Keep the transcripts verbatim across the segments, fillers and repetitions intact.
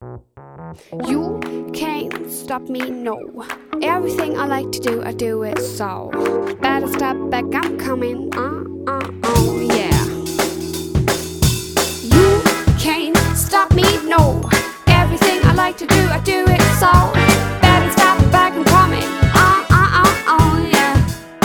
You can't stop me, no. Everything I like to do, I do it so. Better step back, I'm coming, uh, uh, oh yeah. You can't stop me, no. Everything I like to do, I do it so. Better step back, I'm coming, uh, uh, uh, oh yeah.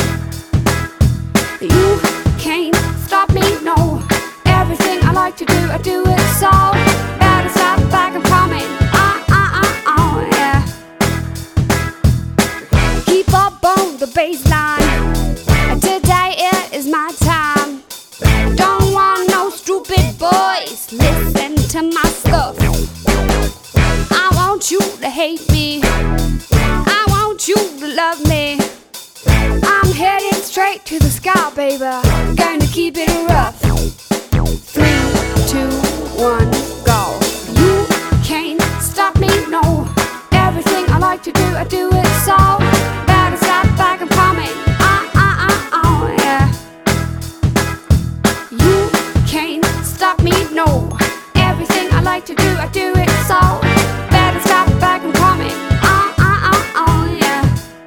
You can't stop me, no. Everything I like to do, I do it so. Better step back, I'm coming, uh, uh, uh, oh yeah. Keep up on the baseline. Today it is my time. Don't want no stupid boys. Listen to my stuff. I want you to hate me. I want you to love me. I'm heading straight to the sky, baby. Gonna keep it rough. Three, two, one, go. You can't stop me, no. Everything I like to do, I do it so. Better step back, I'm coming. Uh, uh, uh, oh yeah. You can't stop me, no. Everything I like to do, I do it so. Better step back, I'm coming. Uh, uh, uh, oh yeah.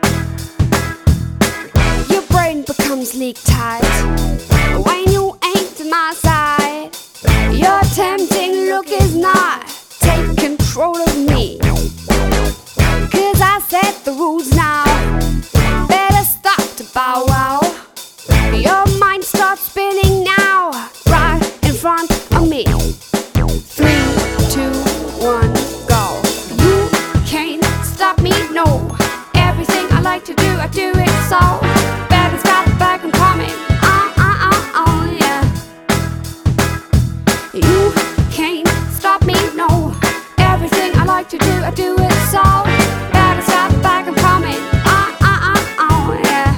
Your brain becomes leak tight when you ain't to my side. Your tempting look is not take control of me. Cause I set the rules now. Better stop to bow wow. Your mind starts spinning now, right in front of me. Three, two, one, go. You can't stop me, no. Everything I like to do, I do it so. Better step back, I'm coming. Uh, uh, uh, oh yeah. You can't stop me, no. Everything I like to do, I do it so. Better step back, I'm coming. Uh, uh, uh, oh yeah.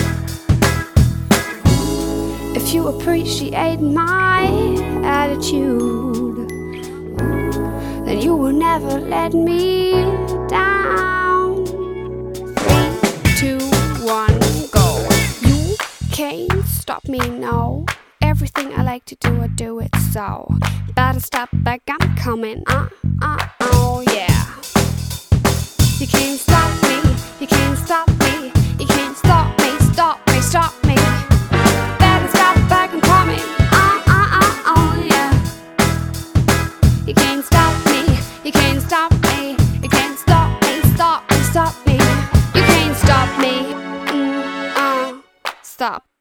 If you appreciate my attitude, then you will never let me down. Three, two, one, go. You can't stop me, no. Everything I like to do, I do it so. Better step back, I'm coming. Uh, uh, oh yeah. You can't stop me, you can't stop me, you can't stop me, stop me, stop me. Better step back, I'm coming. Uh, uh, uh, oh yeah. You can't stop me, you can't stop me, you can't stop me, stop me, stop me. You can't stop me, mm, uh, stop.